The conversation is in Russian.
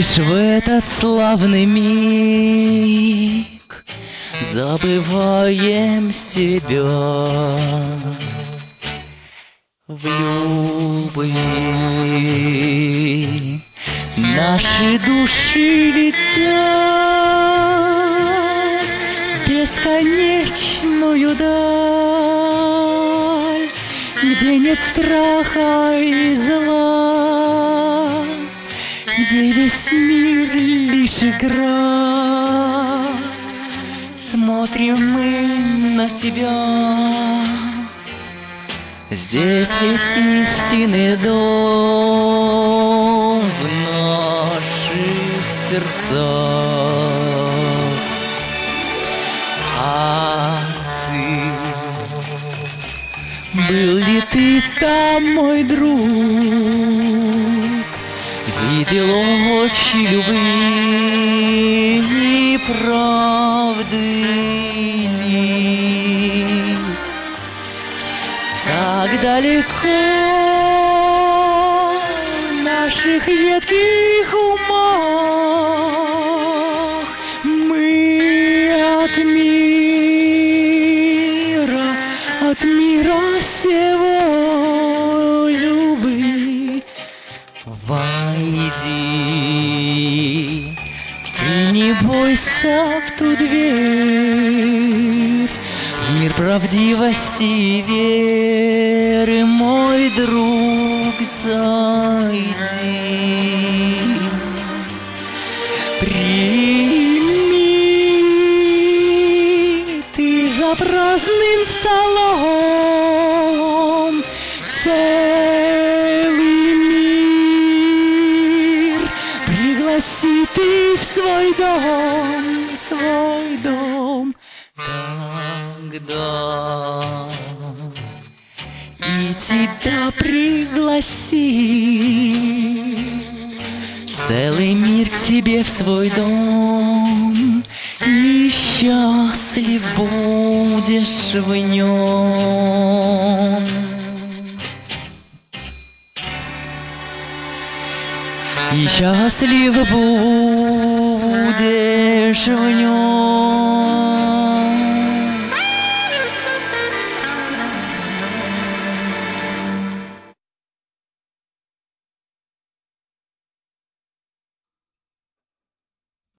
Лишь в этот славный миг забываем себя в любви. Наши души летят в бесконечную даль, где нет страха и зла, где весь мир лишь игра. Смотрим мы на себя, здесь ведь истинный дом в наших сердцах. А ты, был ли ты там, мой друг? Видел очи любви и правды ли? Так далеко в наших едких умах мы от мира сего любви. Войди, ты не бойся в ту дверь, в мир правдивости и веры, мой друг, зайди. Прими ты за праздным столом целый мир, пригласи ты в свой дом, тогда и тебя пригласи целый мир к себе в свой дом, и счастлив будешь в нем. И счастлив будешь в нем.